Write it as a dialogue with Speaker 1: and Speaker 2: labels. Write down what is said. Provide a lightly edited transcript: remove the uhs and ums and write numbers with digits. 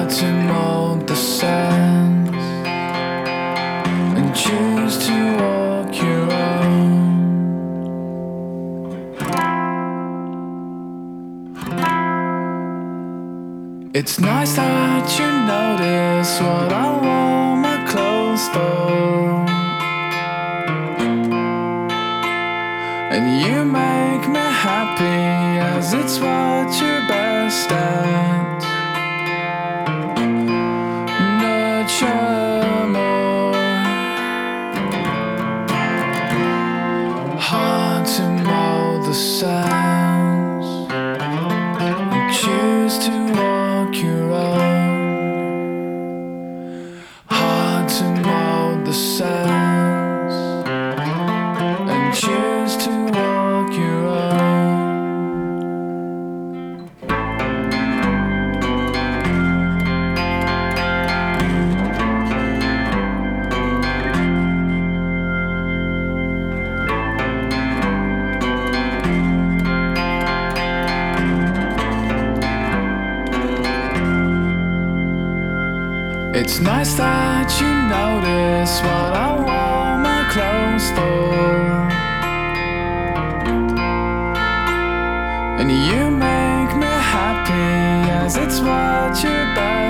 Speaker 1: to mold the sands and choose to walk your own. It's nice that you notice what I wore my clothes for, and you make me happy as it's what you're best at. Nurture more, hard to mold the sounds and choose to walk your own. Hard to mold the sounds and choose to walk your own. It's nice that you notice what I wore my clothes for, and you make me happy as it's what you're best